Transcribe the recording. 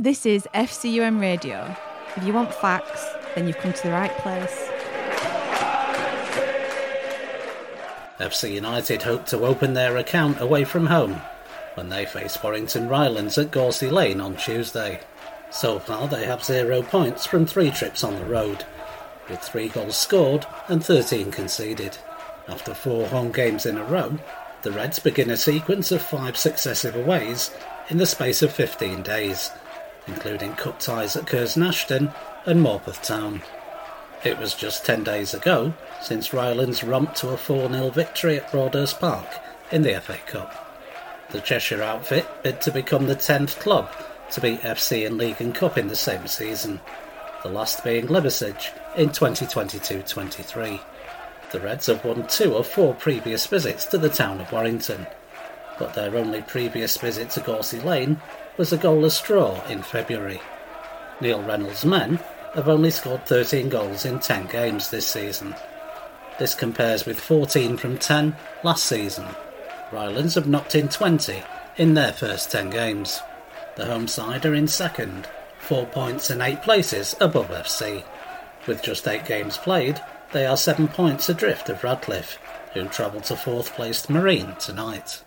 This is FCUM Radio. If you want facts, then you've come to the right place. FC United hope to open their account away from home when they face Warrington Rylands at Gorsey Lane on Tuesday. So far they have 0 points from 3 trips on the road, with 3 goals scored and 13 conceded. After 4 home games in a row, the Reds begin a sequence of 5 successive aways in the space of 15 days, including cup ties at Curzon Ashton and Morpeth Town. It was just 10 days ago since Rylands romped to a 4-0 victory at Broadhurst Park in the FA Cup. The Cheshire outfit bid to become the 10th club to beat FC in League and Cup in the same season, the last being Liversedge in 2022-23. The Reds have won 2 of 4 previous visits to the town of Warrington, but their only previous visit to Gorsey Lane was a goalless draw in February. Neil Reynolds' men have only scored 13 goals in 10 games this season. This compares with 14 from 10 last season. Rylands have knocked in 20 in their first 10 games. The home side are in second, 4 points and 8 places above FC. With just 8 games played, they are 7 points adrift of Radcliffe, who travel to 4th placed Marine tonight.